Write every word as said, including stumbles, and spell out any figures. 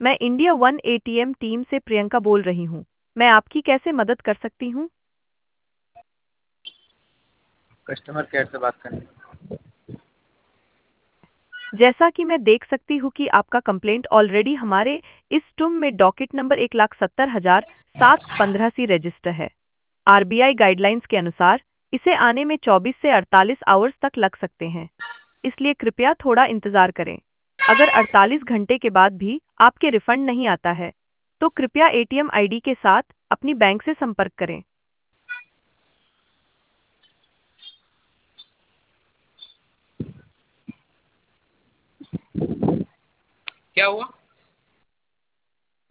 मैं India one ATM team से प्रियंका बोल रही हूँ। मैं आपकी कैसे मदद कर सकती हूँ? कस्टमर केयर से बात करनी है। जैसा कि मैं देख सकती हूँ कि आपका कंप्लेंट ऑलरेडी हमारे इस टूम में डॉकेट नंबर एक लाख सत्तर हजार सात पंद्रह सी रजिस्टर है। आरबीआई गाइडलाइंस के अनुसार इसे आने में चौबीस से अड़तालीस आवर्स तक लग सकते हैं, इसलिए कृपया थोड़ा इंतजार करें। अगर अड़तालीस घंटे के बाद भी आपके रिफंड नहीं आता है, तो कृपया एटीएम आईडी के साथ अपनी बैंक से संपर्क करें। क्या हुआ?